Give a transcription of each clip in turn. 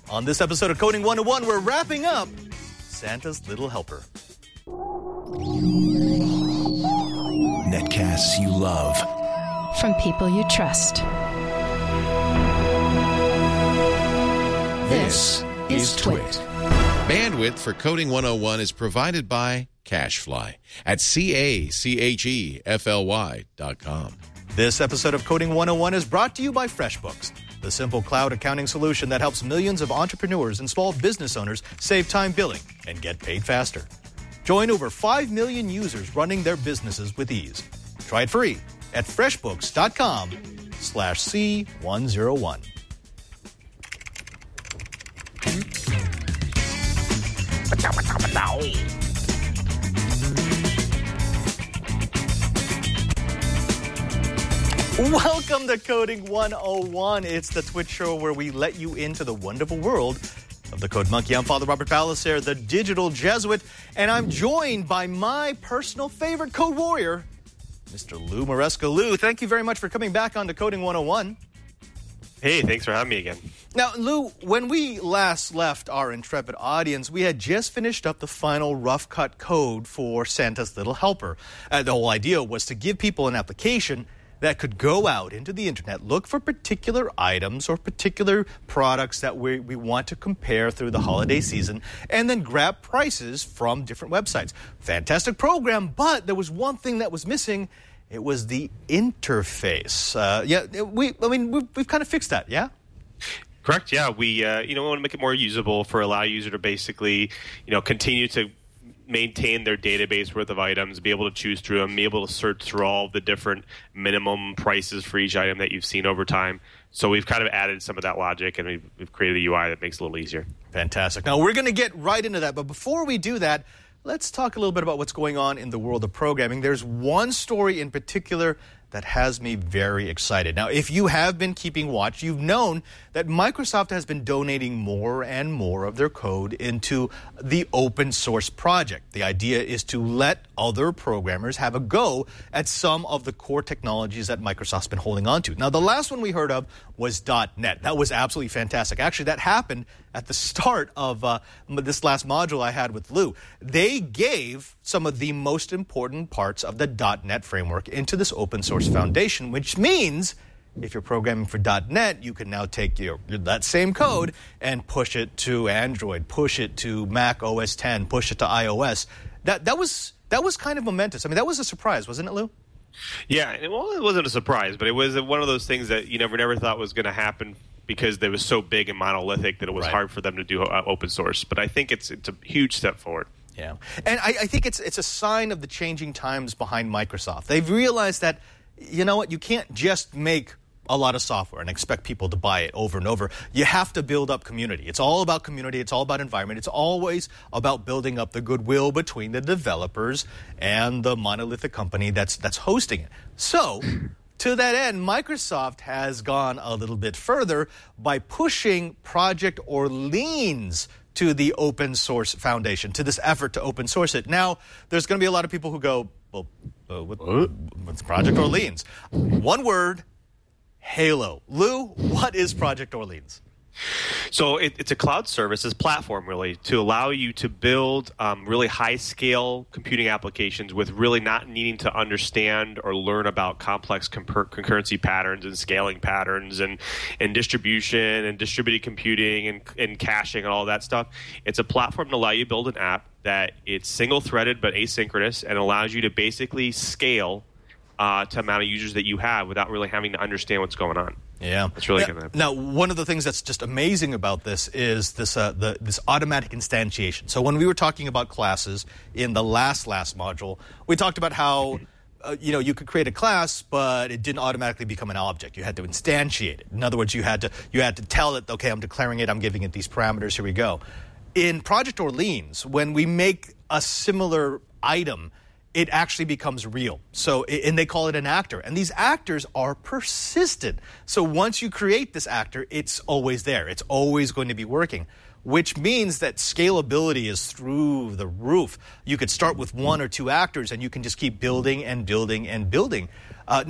On this episode of Coding 101, we're wrapping up Santa's Little Helper. Netcasts you love. From people you trust. This is Twit. Bandwidth for Coding 101 is provided by CacheFly at CacheFly.com. This episode of Coding 101 is brought to you by FreshBooks, the simple cloud accounting solution that helps millions of entrepreneurs and small business owners save time billing and get paid faster. Join over 5 million users running their businesses with ease. Try it free at freshbooks.com/C101. Welcome to Coding 101. It's the Twitch show where we let you into the wonderful world of the Code Monkey. I'm Father Robert Palliser, the digital Jesuit, and I'm joined by my personal favorite code warrior, Mr. Lou Maresca. Lou, thank you very much for coming back on to Coding 101. Hey, thanks for having me again. Now, Lou, when we last left our intrepid audience, we had just finished up the final rough cut code for Santa's Little Helper. The whole idea was to give people an application that could go out into the internet, look for particular items or particular products that we want to compare through the holiday season, and then grab prices from different websites. Fantastic program, but there was one thing that was missing. It was the interface. We've kind of fixed that, yeah? Correct, yeah. We want to make it more usable allow user to basically, continue to maintain their database worth of items, be able to choose through them, be able to search through all the different minimum prices for each item that you've seen over time. So we've kind of added some of that logic, and we've created a UI that makes it a little easier. Fantastic. Now, we're going to get right into that, but before we do that, let's talk a little bit about what's going on in the world of programming. There's one story in particular that has me very excited. Now, if you have been keeping watch, you've known that Microsoft has been donating more and more of their code into the open source project. The idea is to let other programmers have a go at some of the core technologies that Microsoft's been holding on to. Now, the last one we heard of was .NET. That was absolutely fantastic. Actually, that happened at the start of this last module I had with Lou. They gave some of the most important parts of the .NET framework into this open source foundation, which means if you're programming for .NET, you can now take that same code and push it to Android, push it to Mac OS X, push it to iOS. That was kind of momentous. I mean, that was a surprise, wasn't it, Lou? Yeah, well, it wasn't a surprise, but it was one of those things that you never thought was going to happen because they was so big and monolithic that it was hard for them to do open source. But I think it's a huge step forward. Yeah, and I think it's a sign of the changing times behind Microsoft. They've realized that, you know what, you can't just make a lot of software and expect people to buy it over and over. You have to build up community. It's all about community. It's all about environment. It's always about building up the goodwill between the developers and the monolithic company that's hosting it. So, to that end, Microsoft has gone a little bit further by pushing Project Orleans to the open source foundation, to this effort to open source it. Now, there's going to be a lot of people who go, well, what's Project Orleans? One word, Halo. Lou, what is Project Orleans? So it's a cloud services platform, really, to allow you to build really high-scale computing applications with really not needing to understand or learn about complex concurrency patterns and scaling patterns and distribution and distributed computing and caching and all that stuff. It's a platform to allow you to build an app that it's single-threaded but asynchronous and allows you to basically scale to amount of users that you have without really having to understand what's going on. Yeah, it's really good. Now, one of the things that's just amazing about this is this automatic instantiation. So when we were talking about classes in the last module, we talked about how you could create a class, but it didn't automatically become an object. You had to instantiate it. In other words, you had to tell it, okay, I'm declaring it, I'm giving it these parameters. Here we go. In Project Orleans, when we make a similar item, it actually becomes real. So, and they call it an actor. And these actors are persistent. So once you create this actor, it's always there. It's always going to be working, which means that scalability is through the roof. You could start with one or two actors, and you can just keep building and building and building. Now,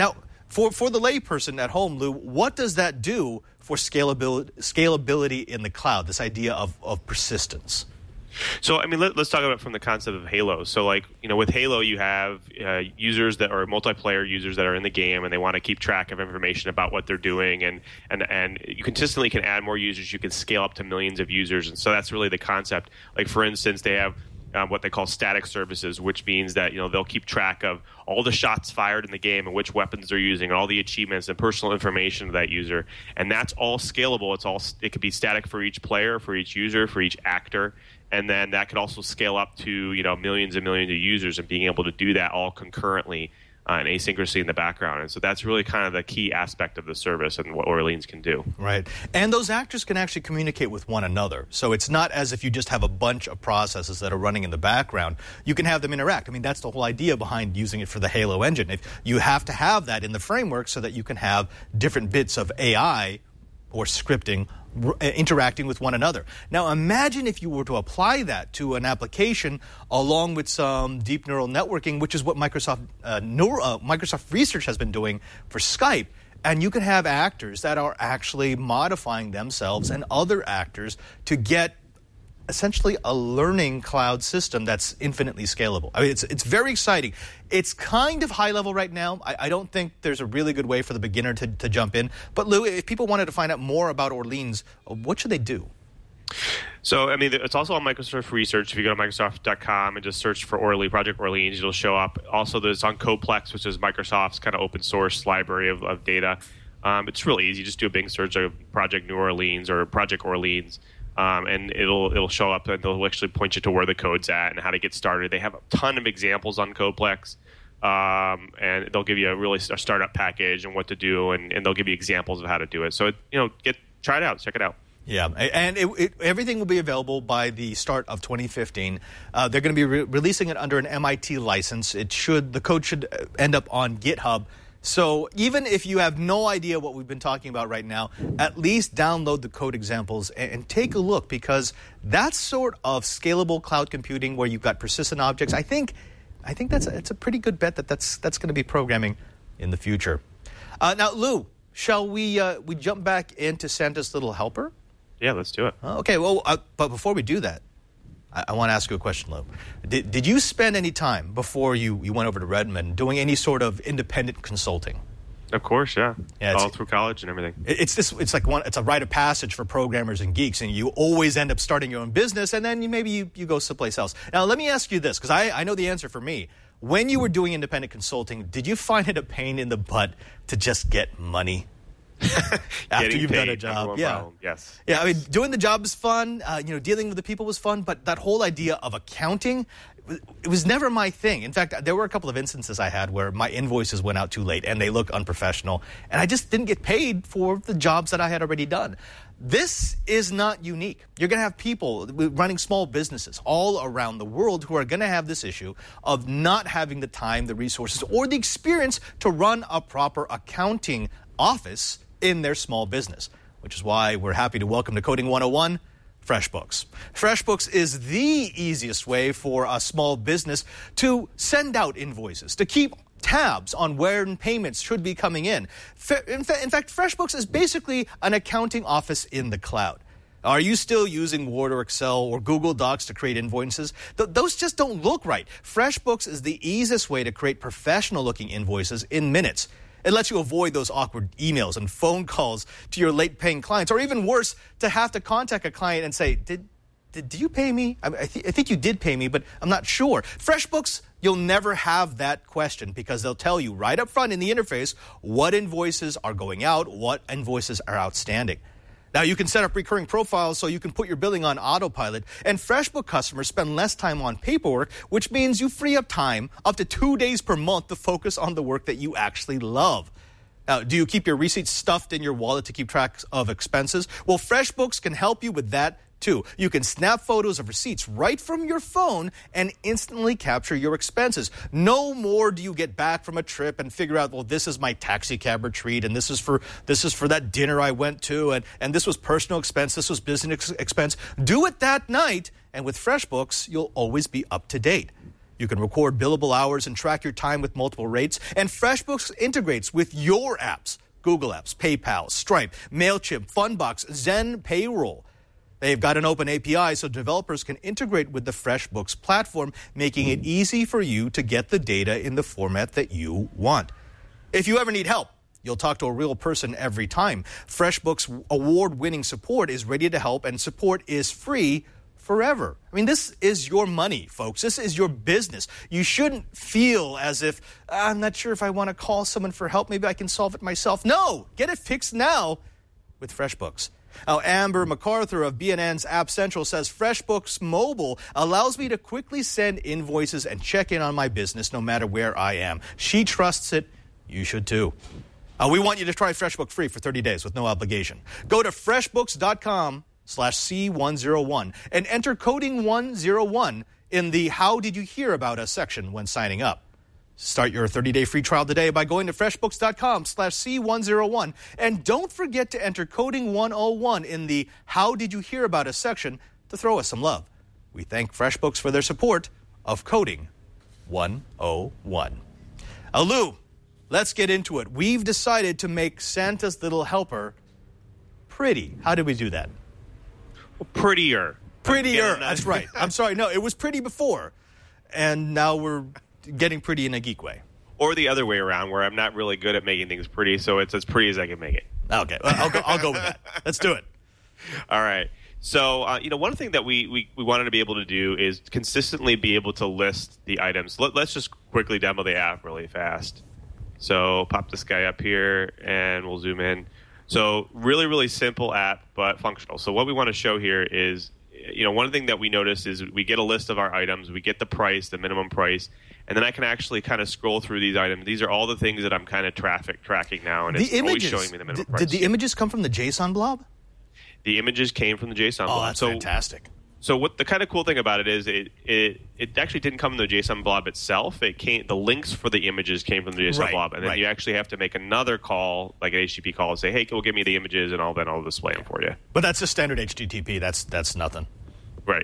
For the layperson at home, Lou, what does that do for scalability in the cloud, this idea of persistence? So, I mean, let's talk about it from the concept of Halo. So, like, with Halo, you have users that are multiplayer users that are in the game, and they want to keep track of information about what they're doing, and you consistently can add more users. You can scale up to millions of users, and so that's really the concept. Like, for instance, they have what they call static services, which means that they'll keep track of all the shots fired in the game and which weapons they're using, and all the achievements and personal information of that user, and that's all scalable. It could be static for each player, for each user, for each actor. And then that could also scale up to millions and millions of users, and being able to do that all concurrently and asynchronously in the background. And so that's really kind of the key aspect of the service and what Orleans can do. Right. And those actors can actually communicate with one another. So it's not as if you just have a bunch of processes that are running in the background. You can have them interact. I mean, that's the whole idea behind using it for the Halo engine. If you have to have that in the framework so that you can have different bits of AI or scripting interacting with one another. Now, imagine if you were to apply that to an application along with some deep neural networking, which is what Microsoft Research has been doing for Skype. And you can have actors that are actually modifying themselves and other actors to get essentially a learning cloud system that's infinitely scalable. I mean, it's very exciting. It's kind of high level right now. I don't think there's a really good way for the beginner to jump in. But Lou, if people wanted to find out more about Orleans, what should they do? So, I mean, it's also on Microsoft Research. If you go to Microsoft.com and just search for Project Orleans, it'll show up. Also, there's on Coplex, which is Microsoft's kind of open source library of data. It's really easy. Just do a big search of Project New Orleans or Project Orleans. And it'll show up, and they'll actually point you to where the code's at and how to get started. They have a ton of examples on Coplex, and they'll give you a startup package and what to do, and they'll give you examples of how to do it. So try it out, check it out. Yeah, and everything will be available by the start of 2015. They're going to be releasing it under an MIT license. The code should end up on GitHub. So even if you have no idea what we've been talking about right now, at least download the code examples and take a look, because that sort of scalable cloud computing where you've got persistent objects, I think it's a pretty good bet that's going to be programming in the future. Now, Lou, shall we jump back into Santa's Little Helper? Yeah, let's do it. Okay, well, but before we do that, I want to ask you a question, Lou. Did you spend any time before you went over to Redmond doing any sort of independent consulting? Of course, yeah. All through college and everything. It's a rite of passage for programmers and geeks, and you always end up starting your own business, and then maybe you go someplace else. Now, let me ask you this, because I know the answer for me. When you were doing independent consulting, did you find it a pain in the butt to just get money? After you've done a job, yes. I mean, doing the job is fun. Dealing with the people was fun. But that whole idea of accounting, it was never my thing. In fact, there were a couple of instances I had where my invoices went out too late and they look unprofessional, and I just didn't get paid for the jobs that I had already done. This is not unique. You're going to have people running small businesses all around the world who are going to have this issue of not having the time, the resources, or the experience to run a proper accounting office in their small business, which is why we're happy to welcome to Coding 101 FreshBooks. FreshBooks is the easiest way for a small business to send out invoices, to keep tabs on where payments should be coming in. In fact, FreshBooks is basically an accounting office in the cloud. Are you still using Word or Excel or Google Docs to create invoices? Those just don't look right. FreshBooks is the easiest way to create professional-looking invoices in minutes. It lets you avoid those awkward emails and phone calls to your late-paying clients, or even worse, to have to contact a client and say, did you pay me? I think you did pay me, but I'm not sure. FreshBooks, you'll never have that question, because they'll tell you right up front in the interface what invoices are going out, what invoices are outstanding. Now, you can set up recurring profiles so you can put your billing on autopilot, and FreshBooks customers spend less time on paperwork, which means you free up time up to 2 days per month to focus on the work that you actually love. Now, do you keep your receipts stuffed in your wallet to keep track of expenses? Well, FreshBooks can help you with that too. You can snap photos of receipts right from your phone and instantly capture your expenses. No more do you get back from a trip and figure out, well, this is my taxi cab retreat, and this is for that dinner I went to, and this was personal expense, this was business expense. Do it that night, and with FreshBooks, you'll always be up to date. You can record billable hours and track your time with multiple rates. And FreshBooks integrates with your apps, Google Apps, PayPal, Stripe, MailChimp, Fundbox, Zen Payroll. They've got an open API so developers can integrate with the FreshBooks platform, making it easy for you to get the data in the format that you want. If you ever need help, you'll talk to a real person every time. FreshBooks award-winning support is ready to help, and support is free forever. I mean, this is your money, folks. This is your business. You shouldn't feel as if, I'm not sure if I want to call someone for help. Maybe I can solve it myself. No, get it fixed now with FreshBooks. Now, Amber MacArthur of BNN's App Central says FreshBooks Mobile allows me to quickly send invoices and check in on my business no matter where I am. She trusts it. You should too. We want you to try FreshBooks free for 30 days with no obligation. Go to freshbooks.com/C101 and enter coding 101 in the How Did You Hear About Us section when signing up. Start your 30-day free trial today by going to freshbooks.com/C101. And don't forget to enter coding 101 in the How Did You Hear About Us section to throw us some love. We thank FreshBooks for their support of coding 101. Lou, let's get into it. We've decided to make Santa's little helper pretty. How did we do that? Well, prettier. Prettier. That's right. I'm sorry. No, it was pretty before. And now we're getting pretty in a geek way. Or the other way around, where I'm not really good at making things pretty, so it's as pretty as I can make it. Okay. I'll go with that. Let's do it. All right. So, one thing that we wanted to be able to do is consistently be able to list the items. Let's just quickly demo the app really fast. So pop this guy up here, and we'll zoom in. So really, really simple app, but functional. So what we want to show here is, one thing that we notice is we get a list of our items, we get the price, the minimum price, and then I can actually kind of scroll through these items. These are all the things that I'm kind of tracking now, and it's always showing me the minimum price. Did the images come from the JSON blob? The images came from the JSON blob. Oh, that's fantastic. So what the kind of cool thing about it is it actually didn't come from the JSON blob itself. The links for the images came from the JSON blob, and then you actually have to make another call, like an HTTP call, and say, "Hey, go give me the images," and I'll display them for you. But that's just standard HTTP. That's nothing. Right.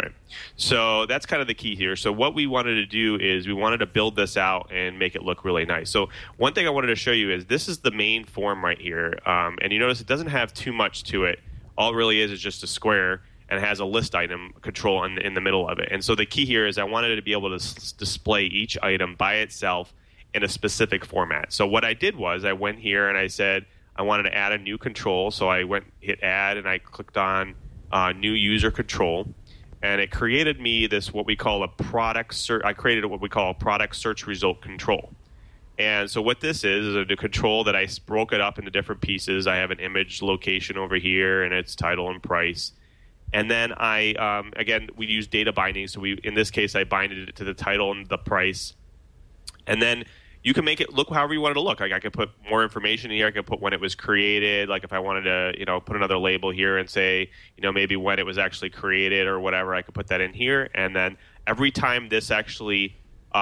So that's kind of the key here. So what we wanted to do is we wanted to build this out and make it look really nice. So one thing I wanted to show you is this is the main form right here, and you notice it doesn't have too much to it. All it really is just a square. And it has a list item control in the middle of it. And so the key here is I wanted to be able to display each item by itself in a specific format. So what I did was I went here and I said I wanted to add a new control. So I hit add, and I clicked on new user control. And it created me this what we call a product search. I created what we call a product search result control. And so what this is a control that I broke it up into different pieces. I have an image location over here, and its title and price. And then we use data binding. So in this case, I binded it to the title and the price. And then you can make it look however you want it to look. Like I could put more information in here. I could put when it was created. Like if I wanted to, put another label here and say, maybe when it was actually created or whatever, I could put that in here. And then every time this actually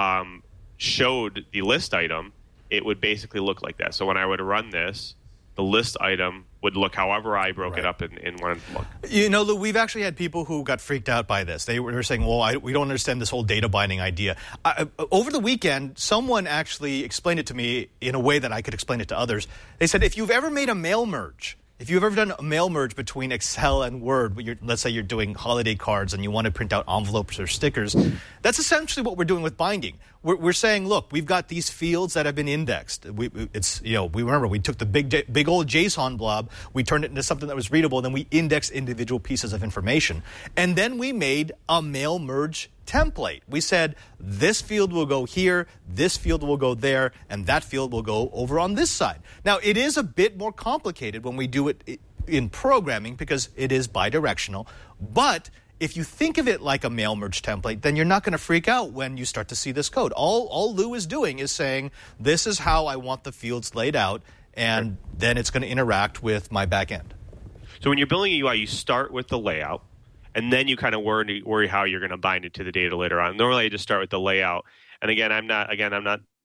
showed the list item, it would basically look like that. So when I would run this, the list item would look however I broke it up in one look. Lou, we've actually had people who got freaked out by this. They were saying, we don't understand this whole data binding idea. Over the weekend, someone actually explained it to me in a way that I could explain it to others. They said, if you've ever made a mail merge, if you've ever done a mail merge between Excel and Word, let's say you're doing holiday cards and you want to print out envelopes or stickers, that's essentially what we're doing with binding. We're saying, look, we've got these fields that have been indexed. We remember we took the big old JSON blob, we turned it into something that was readable, and then we indexed individual pieces of information. And then we made a mail merge template. We said this field will go here, this field will go there, and that field will go over on this side. Now, it is a bit more complicated when we do it in programming because it is bidirectional, but if you think of it like a mail merge template, then you're not going to freak out when you start to see this code. All Lou is doing is saying, this is how I want the fields laid out, and then it's going to interact with my back end. So when you're building a UI, you start with the layout, and then you kind of worry how you're going to bind it to the data later on. Normally, I just start with the layout. And again, I'm not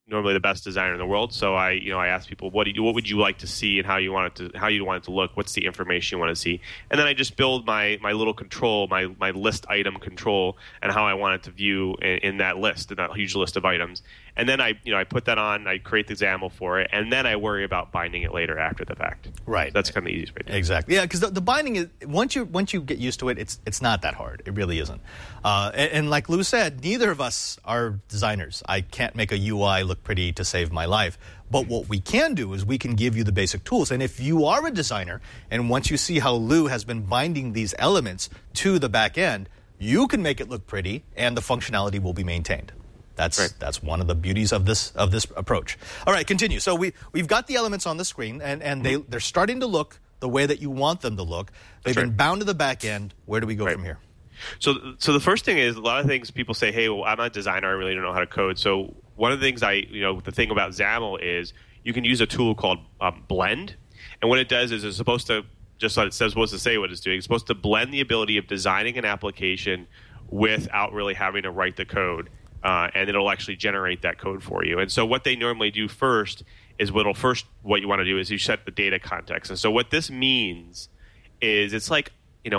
normally the best designer in the world, so I ask people what would you like to see and how you want it to look, what's the information you want to see, and then I just build my little control, my list item control, and how I want it to view in that list, in that huge list of items, and then I put that on, I create the XAML for it, and then I worry about binding it later after the fact. Right. That's kind of the easiest way to do it. Exactly. Yeah, because the binding is once you get used to it, it's not that hard. It really isn't. And like Lou said, neither of us are designers. I can't make a UI look pretty to save my life. But what we can do is we can give you the basic tools. And if you are a designer, and once you see how Lou has been binding these elements to the back end, you can make it look pretty, and the functionality will be maintained. That's one of the beauties of this approach. All right, continue. So we've got the elements on the screen, and they're starting to look the way that you want them to look. They've been bound to the back end. Where do we go from here? So the first thing is, a lot of things people say, hey, well, I'm not a designer, I really don't know how to code. So one of the things the thing about XAML is you can use a tool called Blend. And what it does is it's supposed to, just like it's supposed to say what it's doing, it's supposed to blend the ability of designing an application without really having to write the code. And it'll actually generate that code for you. And so what they normally do first is what you want to do is you set the data context. And so what this means is it's like,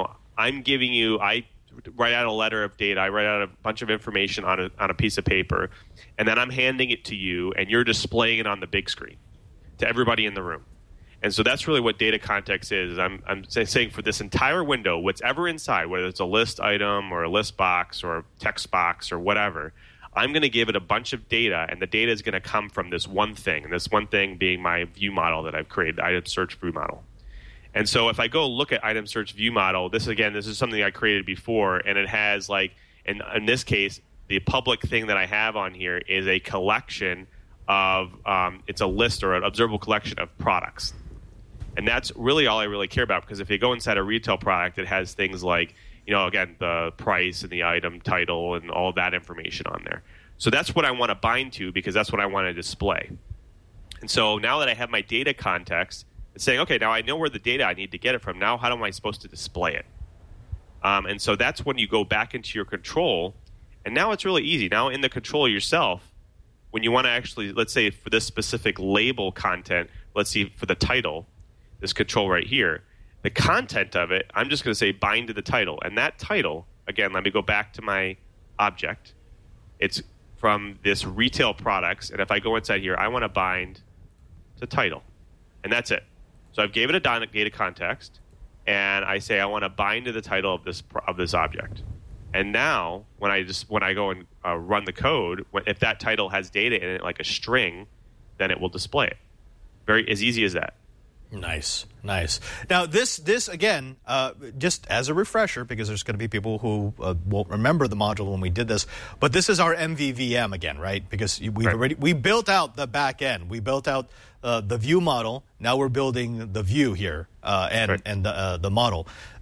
I write out a letter of data, I write out a bunch of information on a piece of paper, and then I'm handing it to you, and you're displaying it on the big screen to everybody in the room. And so that's really what data context is. I'm saying for this entire window, whatever inside, whether it's a list item or a list box or a text box or whatever, I'm going to give it a bunch of data, and the data is going to come from this one thing, and this one thing being my view model that I've created, the item search view model. And so if I go look at item search view model, this is something I created before, and it has in this case, the public thing that I have on here is a collection of, it's a list or an observable collection of products. And that's really all I really care about, because if you go inside a retail product, it has things like, again, the price and the item title and all that information on there. So that's what I want to bind to, because that's what I want to display. And so now that I have my data context, it's saying, okay, now I know where the data I need to get it from. Now how am I supposed to display it? And so that's when you go back into your control, and now it's really easy. Now in the control yourself, when you want to actually, let's say for this specific label content, let's see for the title, this control right here, the content of it, I'm just going to say bind to the title. And that title, again, let me go back to my object. It's from this retail products. And if I go inside here, I want to bind to title. And that's it. So I've gave it a data context. And I say I want to bind to the title of this object. And now when I go and run the code, if that title has data in it like a string, then it will display it. As easy as that. Nice. Now, this again, just as a refresher, because there's going to be people who won't remember the module when we did this, but this is our MVVM again, right? Because we built out the back end. We built out the view model. Now we're building the view here and the model.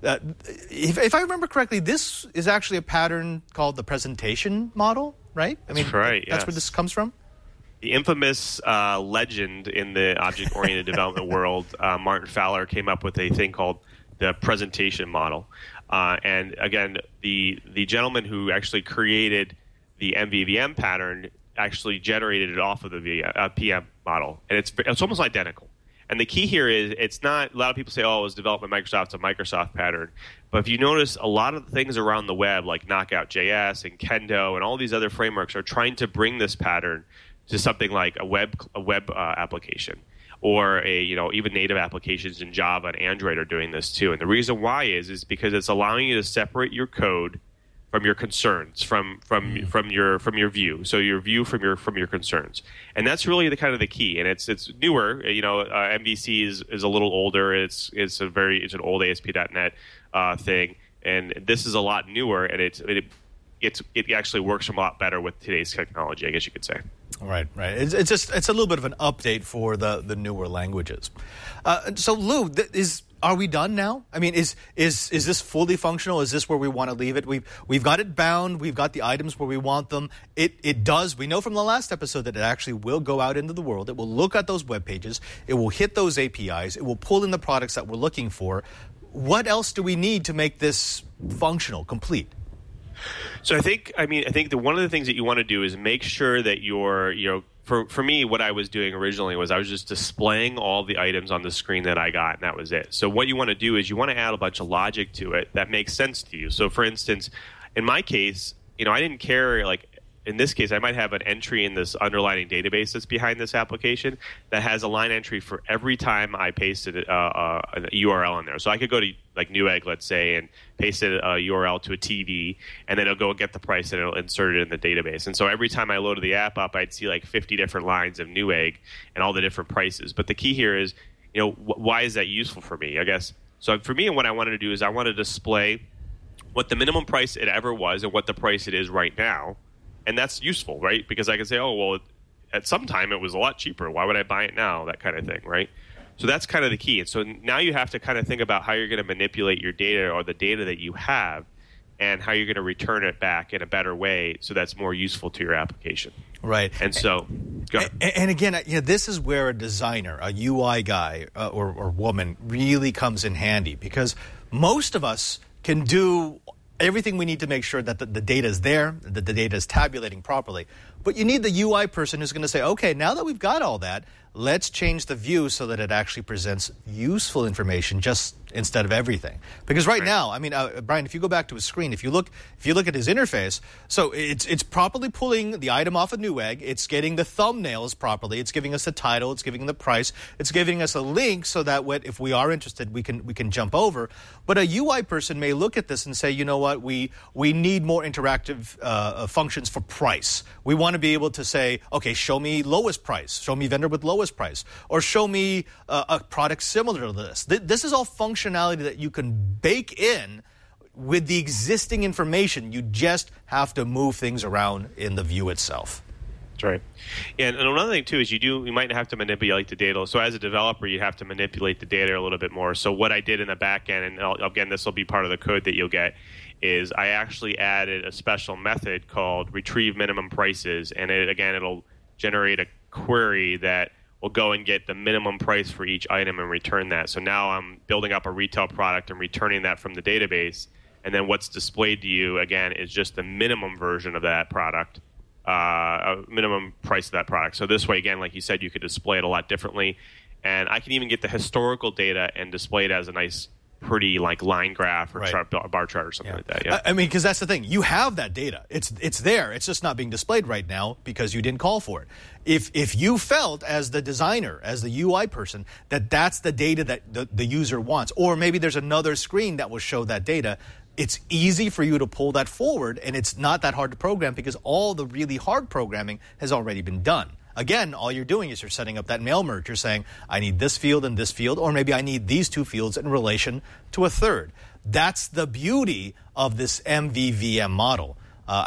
If I remember correctly, this is actually a pattern called the presentation model, right? That's right. That's where this comes from? The infamous legend in the object-oriented development world, Martin Fowler, came up with a thing called the presentation model. And again, the gentleman who actually created the MVVM pattern actually generated it off of the PM model. And it's almost identical. And the key here is it's not, a lot of people say, oh, it was developed by Microsoft, it's a Microsoft pattern. But if you notice, a lot of the things around the web, like Knockout.js and Kendo and all these other frameworks, are trying to bring this pattern to something like a web application, or even native applications in Java and Android are doing this too. And the reason why is because it's allowing you to separate your code from your concerns, from your view. So your view from your concerns, and that's really the key. And it's newer. MVC is a little older. It's an old ASP.NET thing, and this is a lot newer. And it actually works a lot better with today's technology, I guess you could say. Right. It's a little bit of an update for the newer languages. So Lou, are we done now? I mean, is this fully functional? Is this where we want to leave it? We've got it bound. We've got the items where we want them. It does. We know from the last episode that it actually will go out into the world. It will look at those web pages. It will hit those APIs. It will pull in the products that we're looking for. What else do we need to make this functional, complete? So I think that one of the things that you want to do is make sure that you're for me, what I was doing originally was I was just displaying all the items on the screen that I got, and that was it. So what you want to do is you want to add a bunch of logic to it that makes sense to you. So for instance, in my case, I didn't care, like in this case, I might have an entry in this underlying database that's behind this application that has a line entry for every time I pasted a URL in there. So I could go to like Newegg, let's say, and paste a URL to a TV, and then it'll go get the price and it'll insert it in the database. And so every time I loaded the app up, I'd see like 50 different lines of Newegg and all the different prices. But the key here is, why is that useful for me, I guess? So for me, what I wanted to do is I wanted to display what the minimum price it ever was and what the price it is right now. And that's useful, right? Because I can say, oh, well, at some time it was a lot cheaper. Why would I buy it now? That kind of thing, right? So that's kind of the key. And so now you have to kind of think about how you're going to manipulate your data or the data that you have and how you're going to return it back in a better way so that's more useful to your application. Right. And so, go ahead. And again, this is where a designer, a UI guy or woman really comes in handy, because most of us can do everything we need to make sure that the data is there, that the data is tabulating properly. But you need the UI person who's going to say, okay, now that we've got all that, let's change the view so that it actually presents useful information just instead of everything. Because right now, I mean, Brian, if you go back to his screen, if you look at his interface, so it's properly pulling the item off of Newegg, it's getting the thumbnails properly, it's giving us a title, it's giving the price, it's giving us a link so that if we are interested, we can jump over. But a UI person may look at this and say, you know what, we need more interactive functions for price. We want to be able to say, okay, show me lowest price, show me vendor with lowest price, or show me a product similar to this. This is all functionality that you can bake in with the existing information. You just have to move things around in the view itself. That's right. And another thing, too, is you might have to manipulate the data. So as a developer, you have to manipulate the data a little bit more. So what I did in the back end, and again, this will be part of the code that you'll get, is I actually added a special method called retrieve minimum prices. And it'll generate a query that will go and get the minimum price for each item and return that. So now I'm building up a retail product and returning that from the database. And then what's displayed to you, again, is just the minimum version of that product, a minimum price of that product. So this way, again, like you said, you could display it a lot differently. And I can even get the historical data and display it as a nice, pretty like line graph or bar chart or something like that. Yeah. I mean, because that's the thing. You have that data. It's there. It's just not being displayed right now because you didn't call for it. If you felt as the designer, as the UI person, that that's the data that the user wants, or maybe there's another screen that will show that data, it's easy for you to pull that forward, and it's not that hard to program because all the really hard programming has already been done. Again, all you're doing is you're setting up that mail merge. You're saying, I need this field and this field, or maybe I need these two fields in relation to a third. That's the beauty of this MVVM model.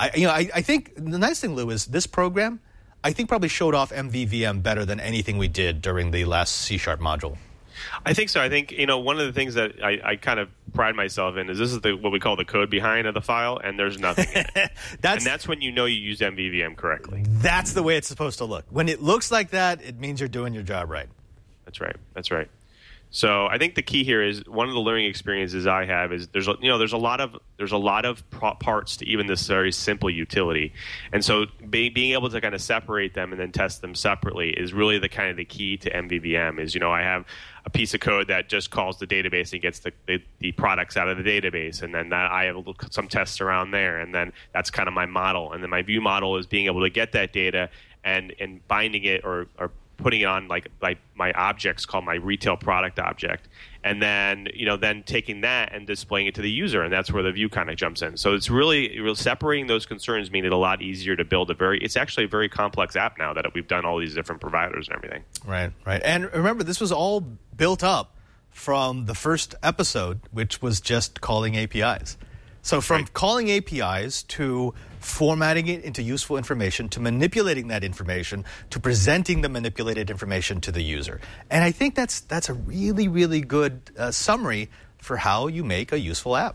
I think the nice thing, Lou, is this program, I think probably showed off MVVM better than anything we did during the last C# module. I think so. I think, one of the things that I kind of pride myself in is this is what we call the code behind of the file, and there's nothing in it. And that's when you know you used MVVM correctly. That's the way it's supposed to look. When it looks like that, it means you're doing your job right. That's right. That's right. So I think the key here is one of the learning experiences I have is there's a lot of parts to even this very simple utility, and so being able to kind of separate them and then test them separately is really the kind of the key to MVVM. Is I have a piece of code that just calls the database and gets the products out of the database, and then I have some tests around there, and then that's kind of my model, and then my view model is being able to get that data and binding it or putting it on like my objects called my retail product object, and then then taking that and displaying it to the user, and that's where the view kind of jumps in. So it's really separating those concerns made it a lot easier to build it's actually a very complex app now that we've done all these different providers and everything. Right. And remember, this was all built up from the first episode, which was just calling APIs. So from calling APIs to formatting it into useful information, to manipulating that information, to presenting the manipulated information to the user. And I think that's a really, really good summary for how you make a useful app.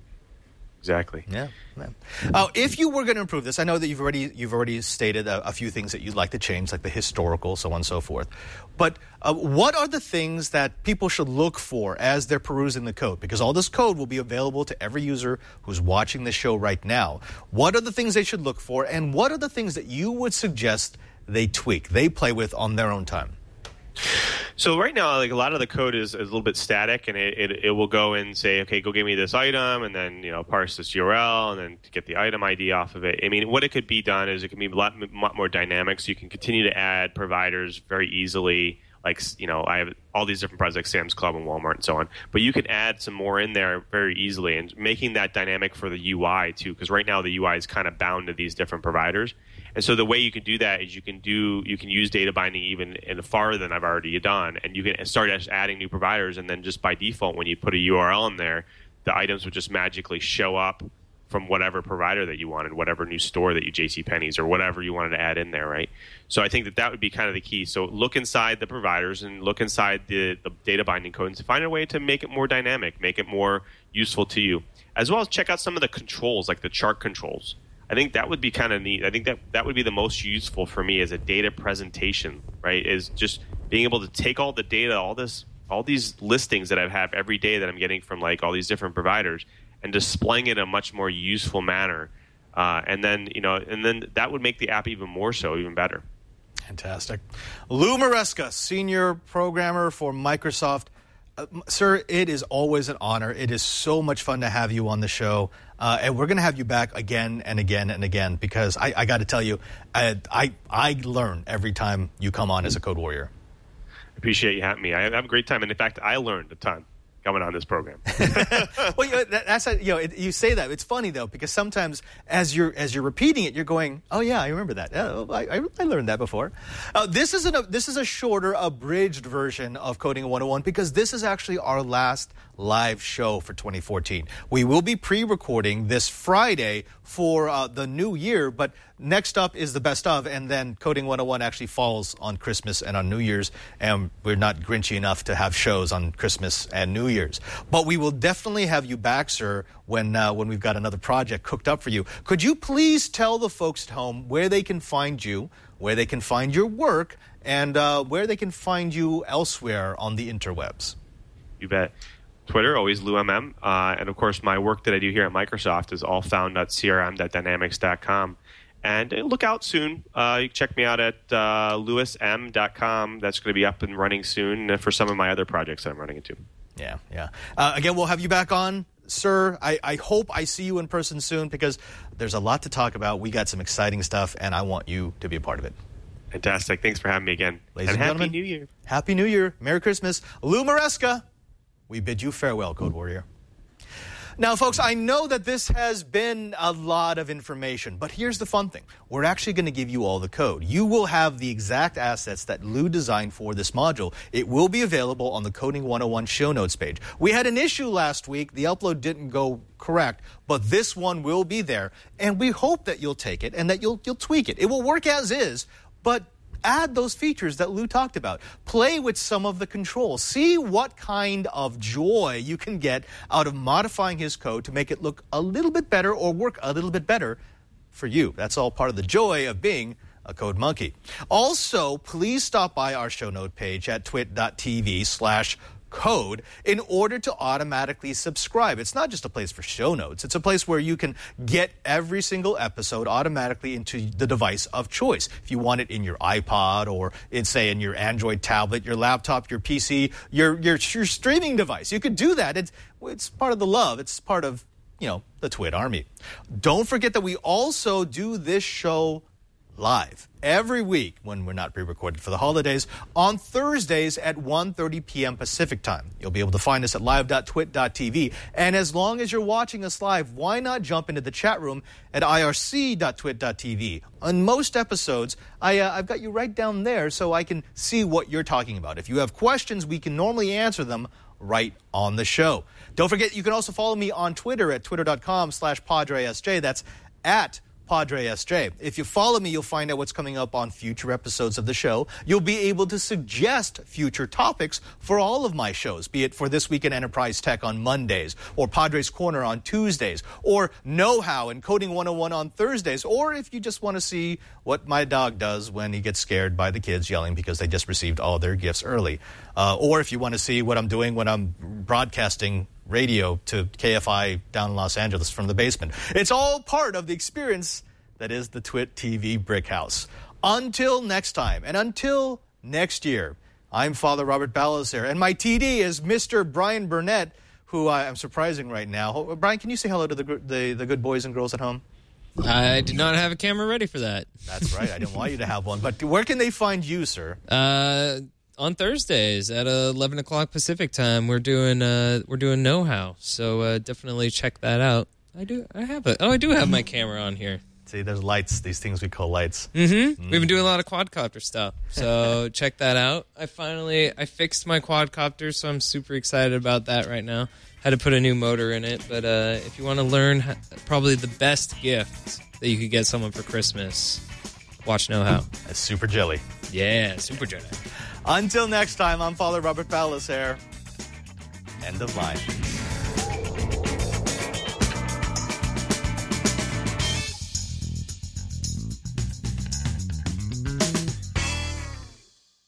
Exactly. Yeah. If you were going to improve this, I know that you've already stated a few things that you'd like to change, like the historical, so on and so forth. But what are the things that people should look for as they're perusing the code? Because all this code will be available to every user who's watching the show right now. What are the things they should look for, and what are the things that you would suggest they tweak, they play with on their own time? So right now, like a lot of the code is a little bit static, and it will go and say, okay, go give me this item, and then parse this URL, and then get the item ID off of it. I mean, what it could be done is it can be a lot more dynamic, so you can continue to add providers very easily. Like, I have all these different products like Sam's Club and Walmart and so on. But you can add some more in there very easily, and making that dynamic for the UI too, because right now the UI is kind of bound to these different providers. And so the way you can do that is you can use data binding even farther than I've already done, and you can start adding new providers, and then just by default, when you put a URL in there, the items would just magically show up from whatever provider that you wanted, whatever new store that you, JCPenney's or whatever you wanted to add in there, right? So I think that would be kind of the key. So look inside the providers and look inside the data binding code and find a way to make it more dynamic, make it more useful to you, as well as check out some of the controls, like the chart controls. I think that would be kind of neat. I think that would be the most useful for me as a data presentation, right? Is just being able to take all the data, all these listings that I have every day that I'm getting from like all these different providers, and displaying it in a much more useful manner, and then that would make the app even better. Fantastic. Lou Maresca, Senior Programmer for Microsoft. Sir, it is always an honor. It is so much fun to have you on the show, and we're going to have you back again and again and again, because I got to tell you, I learn every time you come on as a Code Warrior. I appreciate you having me. I have a great time, and in fact, I learned a ton coming on this program. Well, you say that. It's funny though, because sometimes as you're repeating it, you're going, "Oh yeah, I remember that. Oh, I learned that before." This is a shorter, abridged version of Coding 101, because this is actually our last live show for 2014. We will be pre-recording this Friday for the new year, but next up is the best of, and then Coding 101 actually falls on Christmas and on New Year's, and we're not Grinchy enough to have shows on Christmas and New Year's. But we will definitely have you back, sir, when we've got another project cooked up for you. Could you please tell the folks at home where they can find you, where they can find your work, and where they can find you elsewhere on the interwebs? You bet. Twitter, always LouMM. And of course, my work that I do here at Microsoft is all found at crm.dynamics.com. And look out soon. You can check me out at lewism.com. That's going to be up and running soon for some of my other projects that I'm running into. Yeah. Again, we'll have you back on, sir. I hope I see you in person soon, because there's a lot to talk about. We got some exciting stuff, and I want you to be a part of it. Fantastic. Thanks for having me again. Ladies and Happy gentlemen, New Year. Happy New Year. Merry Christmas. Lou Maresca, we bid you farewell, Code Warrior. Now, folks, I know that this has been a lot of information, but here's the fun thing. We're actually going to give you all the code. You will have the exact assets that Lou designed for this module. It will be available on the Coding 101 show notes page. We had an issue last week. The upload didn't go correct, but this one will be there, and we hope that you'll take it and that you'll tweak it. It will work as is, but add those features that Lou talked about. Play with some of the controls. See what kind of joy you can get out of modifying his code to make it look a little bit better or work a little bit better for you. That's all part of the joy of being a Code Monkey. Also, please stop by our show note page at twit.tv/code in order to automatically subscribe. It's not just a place for show notes. It's a place where you can get every single episode automatically into the device of choice. If you want it in your iPod, or say in your Android tablet, your laptop, your PC, your streaming device, you could do that. It's part of the love. It's part of, the Twit Army. Don't forget that we also do this show live every week when we're not pre-recorded for the holidays on Thursdays at 1:30 p.m. Pacific time. You'll be able to find us at live.twit.tv. And as long as you're watching us live, why not jump into the chat room at irc.twit.tv? On most episodes, I've got you right down there so I can see what you're talking about. If you have questions, we can normally answer them right on the show. Don't forget, you can also follow me on Twitter at twitter.com/PadreSJ. That's at PadreSJ. If you follow me, you'll find out what's coming up on future episodes of the show. You'll be able to suggest future topics for all of my shows, be it for This Week in Enterprise Tech on Mondays, or Padre's Corner on Tuesdays, or Know-How and Coding 101 on Thursdays, or if you just want to see what my dog does when he gets scared by the kids yelling because they just received all their gifts early. Or if you want to see what I'm doing when I'm broadcasting radio to KFI down in Los Angeles from the basement. It's all part of the experience that is the Twit TV Brick House. Until next time, and until next year, I'm Father Robert Balacer, and my TD is Mr. Brian Burnett, who I'm surprising right now. Brian, can you say hello to the good boys and girls at home? I did not have a camera ready for that. That's right. I didn't want you to have one. But where can they find you, sir? On Thursdays at 11 o'clock Pacific time, we're doing Know How. So definitely check that out. I do have my camera on here. See, there's lights. These things we call lights. We've been doing a lot of quadcopter stuff. So check that out. I fixed my quadcopter, so I'm super excited about that right now. Had to put a new motor in it, but if you want to learn probably the best gift that you could get someone for Christmas, watch Know How. That's Super Jelly. Yeah, Super Jelly. Until next time, I'm Father Robert Balacer. End of line.